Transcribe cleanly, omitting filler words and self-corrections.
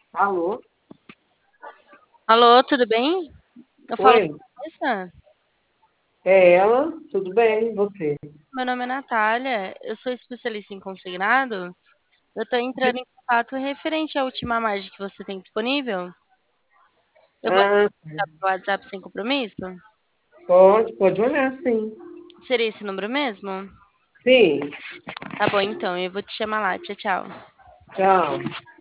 Alô? Alô, tudo bem? Eu falo Oi, com a Vanessa. é ela? Tudo bem? E você? Meu nome é Natália, eu sou especialista em consignado. Eu estou entrando em contato referente à última margem que você tem disponível. Eu posso Ah, dar pelo WhatsApp sem compromisso? pode olhar, sim. Seria esse número mesmo? Sim, Tá bom, então, eu vou te chamar lá. Tchau, tchau. tchau.